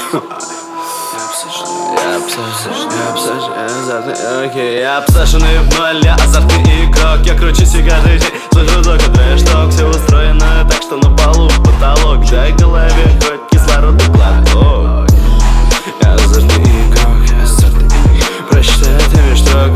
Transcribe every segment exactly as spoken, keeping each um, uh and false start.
Я обсаженный, окей, я обсаженный в ноль, я азартный игрок. Я круче сигареты, слышу только трэш-ток. Все устроено так, что на полу потолок. Дай голове хоть кислородный глоток. Я азартный игрок, я азартный игрок. Прочитай это межстрок.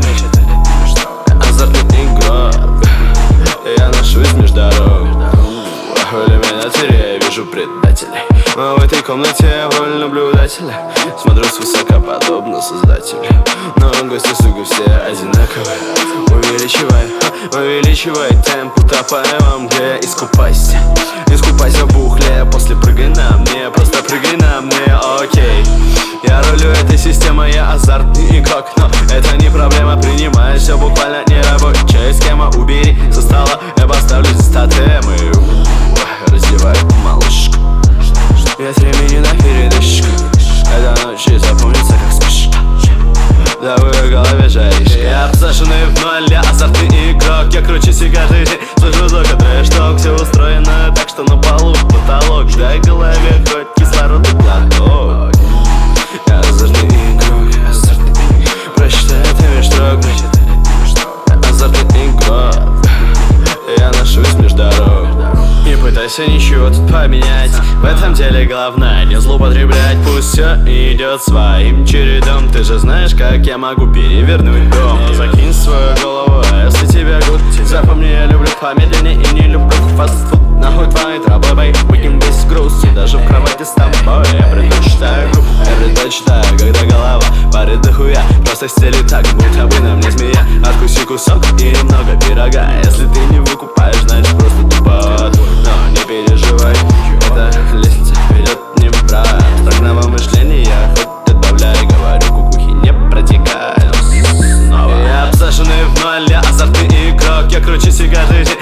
Я азартный игрок. Я ношусь между дорог. В иллюминаторе я вижу предателей, но в этой комнате я воль наблюдателя. Смотрю свысока, подобно создателю, но гости, сука, все одинаковые. Увеличивай, увеличивай темп, утопай во мгле. Искупайся, искупайся в бухле. После прыгай на мне, просто прыгай на мне, окей. Я рулю этой системой, я азартный игрок, но это не проблема, принимаю все буквально нерабочая схема. Убери со стола, я поставлю здесь тотемы. Раздевай малышку, нет времени на передышку. Эта ночь запомнится как вспышка, да вы в голове жаришь. Я обсаженный в ноль, я азартный игрок. Я круче сигареты, слышу только трэш-ток. Все устроено так, что на полу потолок. Дай голове хоть кислородный глоток. Я азартный игрок, я азартный игрок. Прочитай это межстрок. Я азартный игрок. Я ношусь между дорог. Не пытайся ничего тут поменять, в этом деле главное не злоупотреблять. Пусть все идет своим чередом. Ты же знаешь, как я могу перевернуть дом. Но закинь свою голову, а если тебя гуд. Запомни, я люблю помедленнее и не люблю фастфуд. Нахуй твои траблы, выкинь весь груз. И даже в кровати с тобой я предпочитаю группу. Я предпочитаю, когда голова парит дохуя. Просто стели так, будто бы на мне змея. Откуси кусок и немного пирога. Если ты не выкупаешь, значит просто туповат. Но не переживай, эта лестница ведет не в брак. Строгного мышления хоть отбавляй, говорю, кукухи не протекай. Я обсаженный в ноль, я азартный игрок. Я круче сигареты,